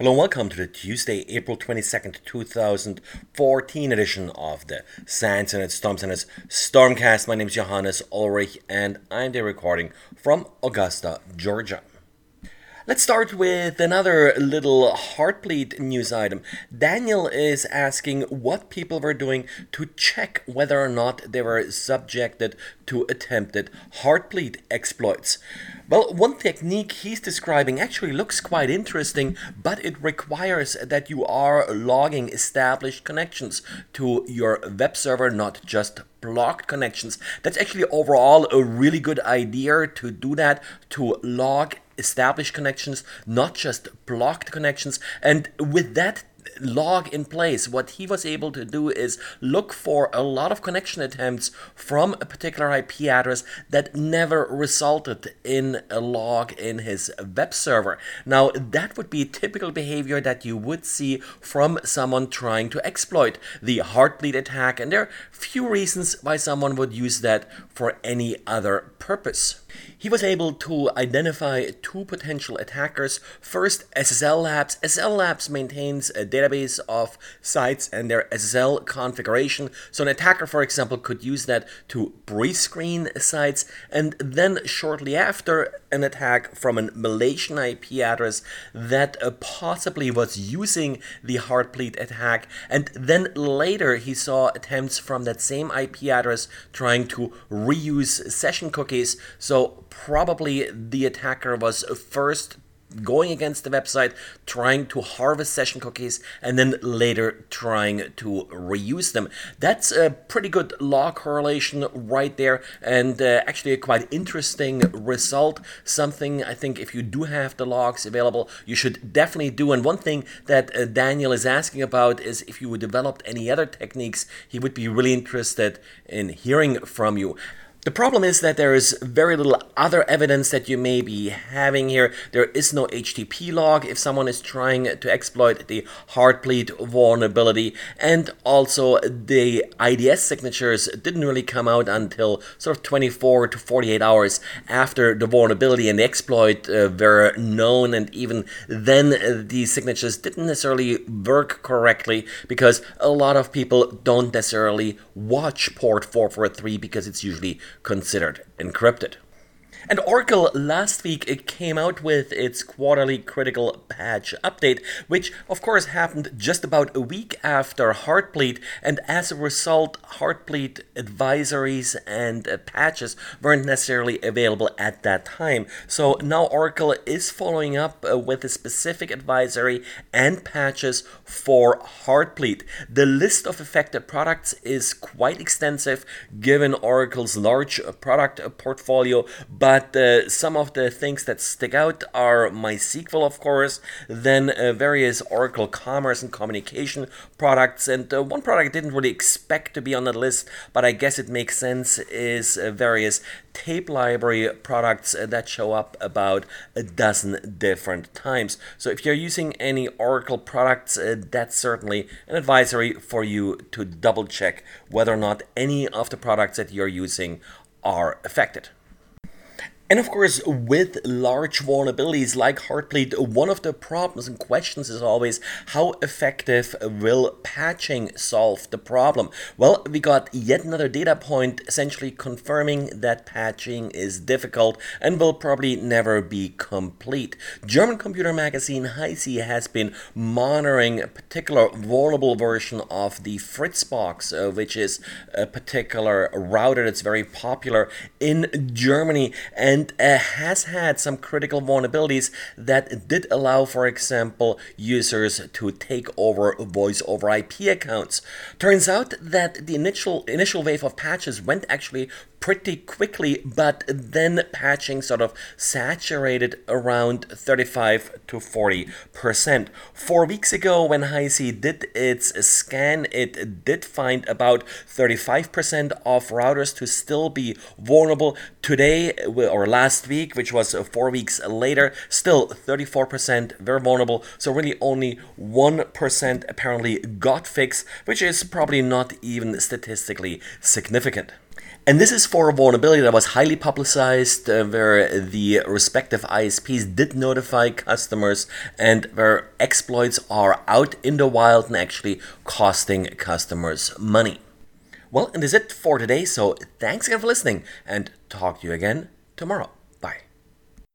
Hello and welcome to the Tuesday, April 22nd, 2014 edition of the SANS and its Storms and its Stormcast. My name is Johannes Ulrich and I'm there recording from Augusta, Georgia. Let's start with another little Heartbleed news item. Daniel is asking what people were doing to check whether or not they were subjected to attempted Heartbleed exploits. Well, one technique he's describing actually looks quite interesting, but it requires that you are logging established connections to your web server, not just blocked connections. That's actually overall a really good idea to do that, to log established connections, not just blocked connections. And with that log in place, what he was able to do is look for a lot of connection attempts from a particular IP address that never resulted in a log in his web server. Now, that would be typical behavior that you would see from someone trying to exploit the Heartbleed attack, and there are few reasons why someone would use that for any other purpose. He was able to identify two potential attackers. First, SSL Labs. SSL Labs maintains a database of sites and their SSL configuration. So an attacker, for example, could use that to pre-screen sites, and then shortly after, an attack from a Malaysian IP address that possibly was using the Heartbleed attack, and then later he saw attempts from that same IP address trying to reuse session cookies. So probably the attacker was first going against the website, trying to harvest session cookies, and then later trying to reuse them. That's a pretty good log correlation right there, and actually a quite interesting result. Something I think if you do have the logs available, you should definitely do. And one thing that Daniel is asking about is if you developed any other techniques. He would be really interested in hearing from you. The problem is that there is very little other evidence that you may be having here. There is no HTTP log if someone is trying to exploit the Heartbleed vulnerability, and also the IDS signatures didn't really come out until sort of 24 to 48 hours after the vulnerability and the exploit were known, and even then the signatures didn't necessarily work correctly because a lot of people don't necessarily watch port 443 because it's usually considered encrypted. And Oracle last week it came out with its quarterly critical patch update, which of course happened just about a week after Heartbleed, and as a result Heartbleed advisories and patches weren't necessarily available at that time. So now Oracle is following up with a specific advisory and patches for Heartbleed. The list of affected products is quite extensive given Oracle's large product portfolio, but some of the things that stick out are MySQL, of course, then various Oracle Commerce and Communication products, and one product I didn't really expect to be on the list, but I guess it makes sense, is various tape library products that show up about a dozen different times. So if you're using any Oracle products, that's certainly an advisory for you to double check whether or not any of the products that you're using are affected. And of course, with large vulnerabilities like Heartbleed, one of the problems and questions is always how effective will patching solve the problem? Well, we got yet another data point essentially confirming that patching is difficult and will probably never be complete. German computer magazine Heise has been monitoring a particular vulnerable version of the Fritzbox, which is a particular router that's very popular in Germany, and has had some critical vulnerabilities that did allow, for example, users to take over voice over IP accounts. Turns out that the initial wave of patches went actually pretty quickly, but then patching sort of saturated around 35 to 40%. 4 weeks ago, when Heise did its scan, it did find about 35% of routers to still be vulnerable. Today, or last week, which was 4 weeks later, still 34% very vulnerable. So really only 1% apparently got fixed, which is probably not even statistically significant. And this is for a vulnerability that was highly publicized, where the respective ISPs did notify customers and where exploits are out in the wild and actually costing customers money. Well, and that's it for today. So thanks again for listening and talk to you again tomorrow.